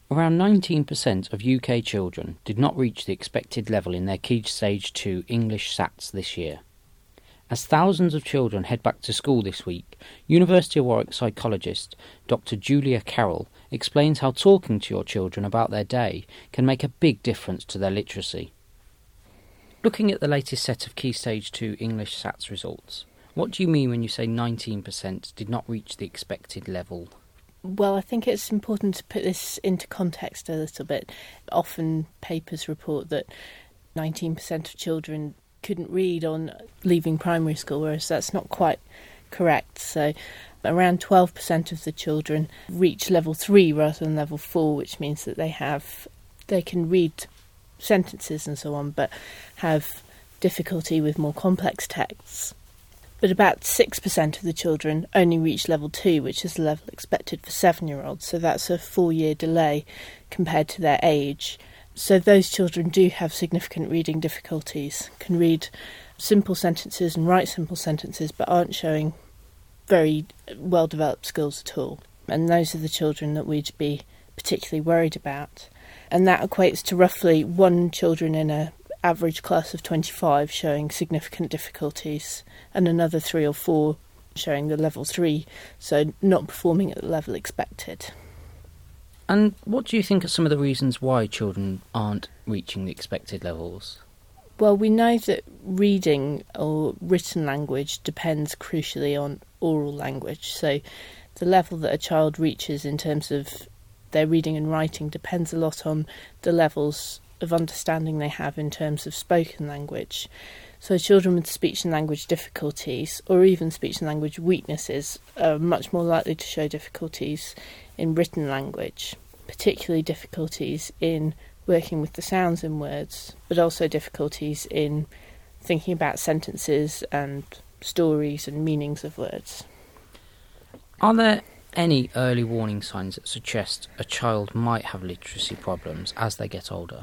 Around 19% of UK children did not reach the expected level in their Key Stage 2 English SATs this year. As thousands of children head back to school this week, University of Warwick psychologist Dr. Julia Carroll explains how talking to your children about their day can make a big difference to their literacy. Looking at the latest set of Key Stage 2 English SATs results, what do you mean when you say 19% did not reach the expected level? Well, I think it's important to put this into context a little bit. Often papers report that 19% of children couldn't read on leaving primary school, whereas that's not quite correct. So around 12% of the children reach level 3 rather than level 4, which means that they can read sentences and so on, but have difficulty with more complex texts. But about 6% of the children only reach level 2, which is the level expected for 7-year-olds, so that's a 4-year delay compared to their age. So those children do have significant reading difficulties, can read simple sentences and write simple sentences, but aren't showing very well-developed skills at all. And those are the children that we'd be particularly worried about. And that equates to roughly 1 children in an average class of 25 showing significant difficulties, and another 3 or 4 showing the level 3, so not performing at the level expected. And what do you think are some of the reasons why children aren't reaching the expected levels? Well, we know that reading or written language depends crucially on oral language, so the level that a child reaches in terms of their reading and writing depends a lot on the levels of understanding they have in terms of spoken language. So children with speech and language difficulties, or even speech and language weaknesses, are much more likely to show difficulties in written language, particularly difficulties in working with the sounds in words, but also difficulties in thinking about sentences and stories and meanings of words. Are there any early warning signs that suggest a child might have literacy problems as they get older?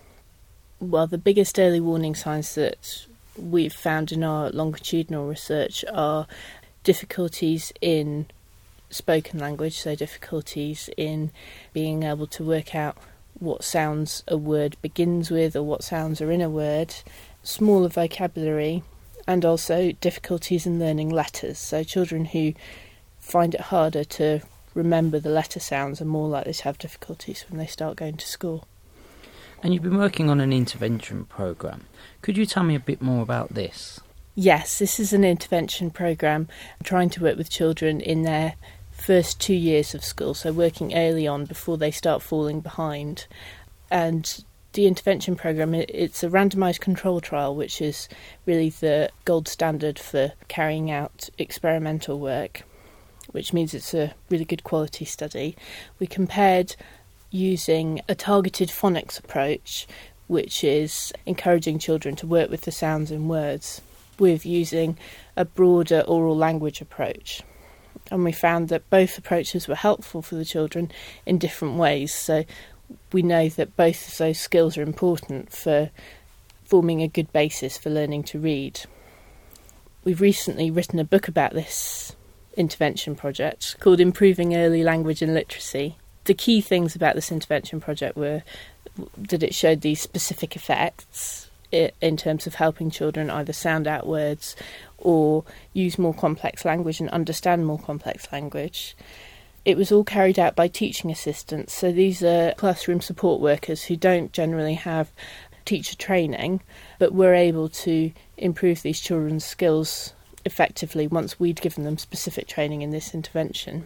Well, the biggest early warning signs that we've found in our longitudinal research are difficulties in spoken language, so difficulties in being able to work out what sounds a word begins with or what sounds are in a word, smaller vocabulary, and also difficulties in learning letters. So children who find it harder to remember the letter sounds are more likely to have difficulties when they start going to school. And you've been working on an intervention programme. Could you tell me a bit more about this? Yes, this is an intervention programme trying to work with children in their first 2 years of school, so working early on before they start falling behind. And the intervention programme, it's a randomised control trial, which is really the gold standard for carrying out experimental work, which means it's a really good quality study. We compared using a targeted phonics approach, which is encouraging children to work with the sounds in words, with using a broader oral language approach. And we found that both approaches were helpful for the children in different ways. So we know that both of those skills are important for forming a good basis for learning to read. We've recently written a book about this intervention project called Improving Early Language and Literacy. The key things about this intervention project were that it showed these specific effects in terms of helping children either sound out words or use more complex language and understand more complex language. It was all carried out by teaching assistants, so these are classroom support workers who don't generally have teacher training, but were able to improve these children's skills effectively once we'd given them specific training in this intervention.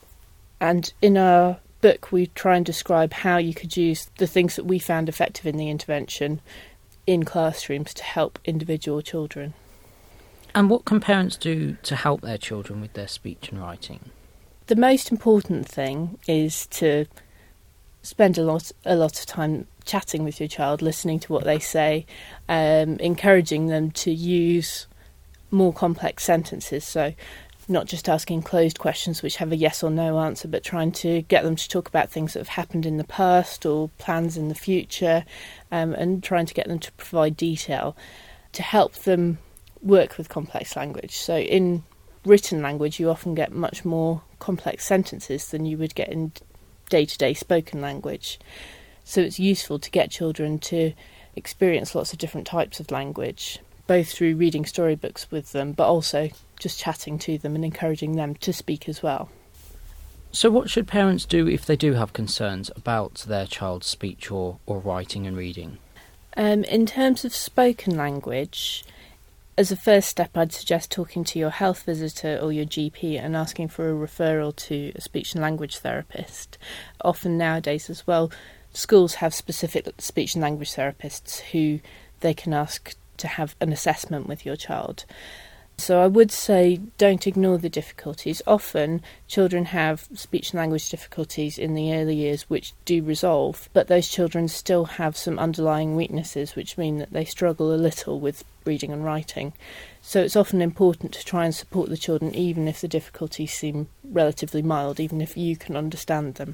And in our book we try and describe how you could use the things that we found effective in the intervention in classrooms to help individual children. And what can parents do to help their children with their speech and writing? The most important thing is to spend a lot of time chatting with your child, listening to what they say, encouraging them to use more complex sentences, so not just asking closed questions which have a yes or no answer, but trying to get them to talk about things that have happened in the past or plans in the future, and trying to get them to provide detail to help them work with complex language. So in written language you often get much more complex sentences than you would get in day-to-day spoken language. So it's useful to get children to experience lots of different types of language, both through reading storybooks with them, but also just chatting to them and encouraging them to speak as well. So what should parents do if they do have concerns about their child's speech or writing and reading? In terms of spoken language, as a first step, I'd suggest talking to your health visitor or your GP and asking for a referral to a speech and language therapist. Often nowadays as well, schools have specific speech and language therapists who they can ask to have an assessment with your child. So I would say don't ignore the difficulties. Often children have speech and language difficulties in the early years which do resolve, but those children still have some underlying weaknesses which mean that they struggle a little with reading and writing. So it's often important to try and support the children even if the difficulties seem relatively mild, even if you can understand them.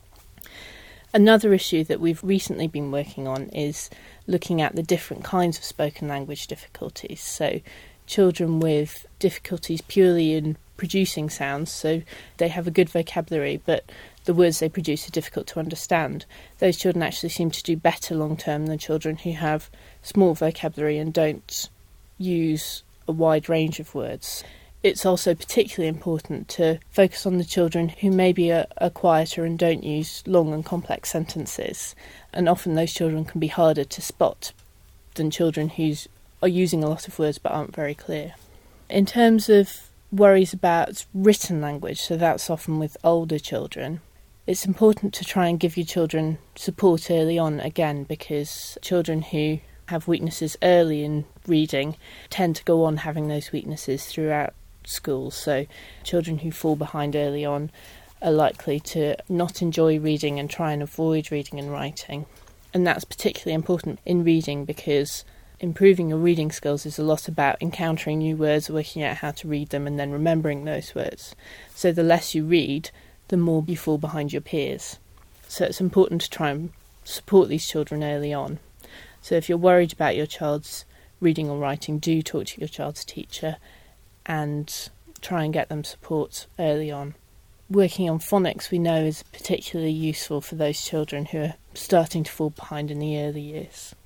Another issue that we've recently been working on is looking at the different kinds of spoken language difficulties. So children with difficulties purely in producing sounds, so they have a good vocabulary but the words they produce are difficult to understand. Those children actually seem to do better long term than children who have small vocabulary and don't use a wide range of words. It's also particularly important to focus on the children who maybe are quieter and don't use long and complex sentences, and often those children can be harder to spot than children who are using a lot of words but aren't very clear. In terms of worries about written language, so that's often with older children, it's important to try and give your children support early on again, because children who have weaknesses early in reading tend to go on having those weaknesses throughout school. So children who fall behind early on are likely to not enjoy reading and try and avoid reading and writing. And that's particularly important in reading because improving your reading skills is a lot about encountering new words, working out how to read them and then remembering those words. So the less you read, the more you fall behind your peers. So it's important to try and support these children early on. So if you're worried about your child's reading or writing, do talk to your child's teacher and try and get them support early on. Working on phonics we know is particularly useful for those children who are starting to fall behind in the early years.